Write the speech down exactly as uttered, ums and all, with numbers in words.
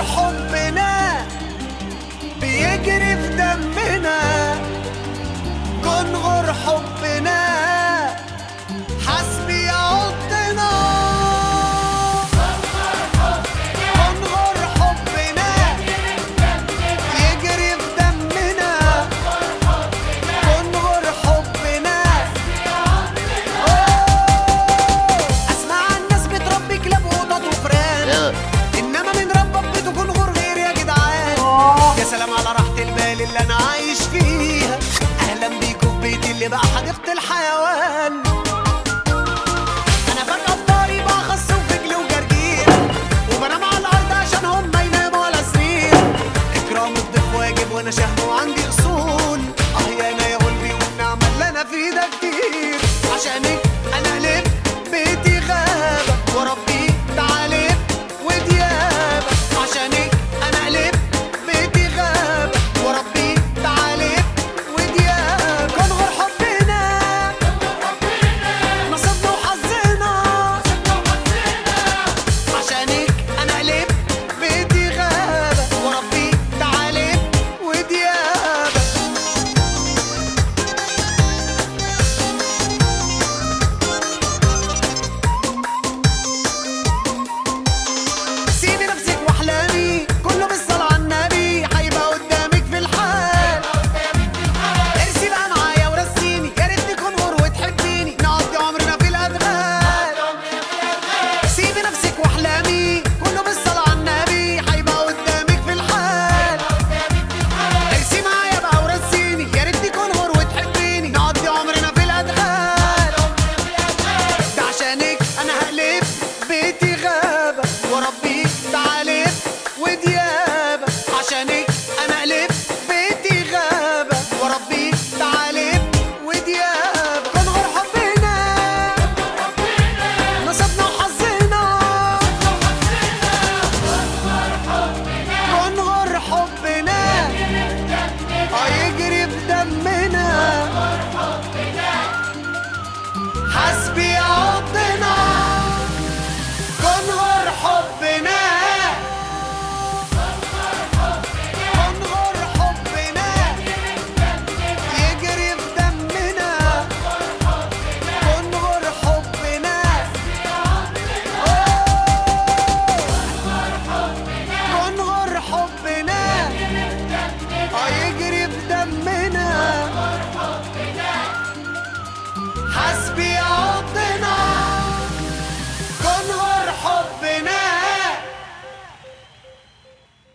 حبنا بيجري في دمنا، كنغر حبنا حسبي يعضنا. كنغر حبنا يجري في دمنا، كنغر حبنا. اسمع الناس بتربي كلاب وقطط وفران، انما من ربك بتكون غير غير يا جدعان. يا سلام على راحة البال اللي انا عايش فيها، اهلا بيكوا في بيتي اللي بقى حديقة الحيوان. انا فجأة بطاري بقى خص وفجل وجرجير، وبنام على الارض عشان هم ما يناموا على سرير. اكرام الضيف واجب وانا شهم وعندي اصول، اه يا انا يا قلبي والنعمة اللي انا في ده كتير. عشانك